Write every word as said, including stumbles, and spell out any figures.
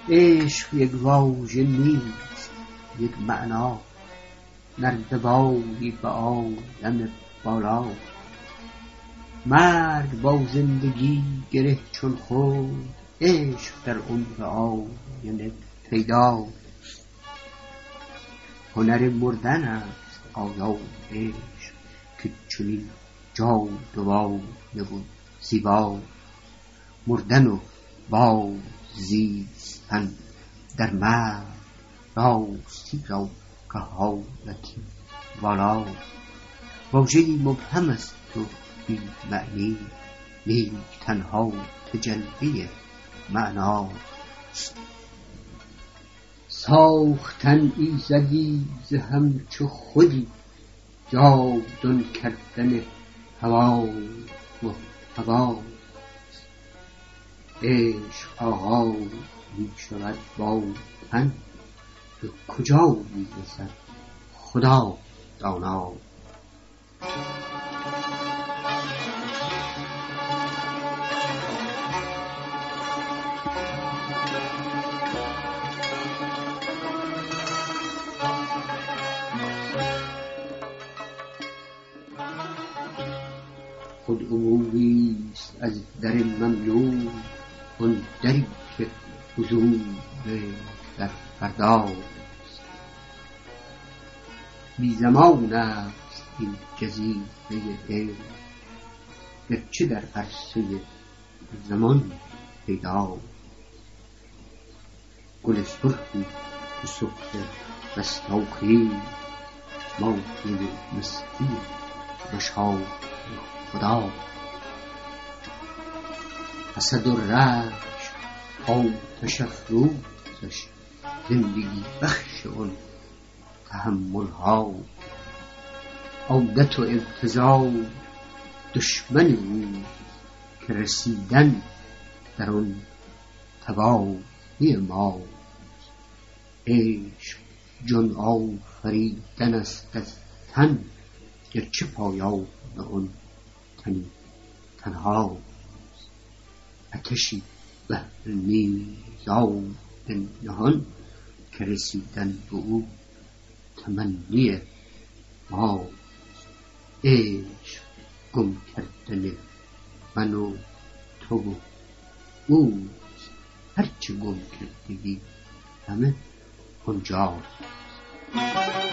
عشق یک واژه نیست، یک معنا، نردبانی به عالم بالا. مرگ با زندگی گره چون خود، عشق در عمر آینه پیدا. هنر مردن است آیا عشق، که چنین جاودانه و زیبا. مردن و باز زیستن در مرگ، راستی را که حالتی والا. واژه‌ای مبهم است و بی معنی، لیک تنها تجلی معناست. ساختن ایزدی ز همچو خودی، جاودان کردن هوا و هوا. عشق آغاز می شود با تن، به کجا می رسد خدا دانا. خود عبوریست از در ممنوع، آن دری که حضور در فرداست. بی زمان است این جزیره عشق، گرچه در عرصه زمان پیدا. گل سرخی به صبح رستاخیز، ماهی مستی مشام خدا. حسد و رنج آتش افروزش، زندگی بخش اون تحمل ها. عادت و انتظار دشمن او، که رسیدن در اون تباهی ما. عشق جان آفریدن است از تن، گرچه پایان اون تنی تنها. آتشی بهر میزان نهان، که رسیدن به او تمنی ما. عشق گم کردن من و تو و او، هرچه گم کردگی همه اونجاست.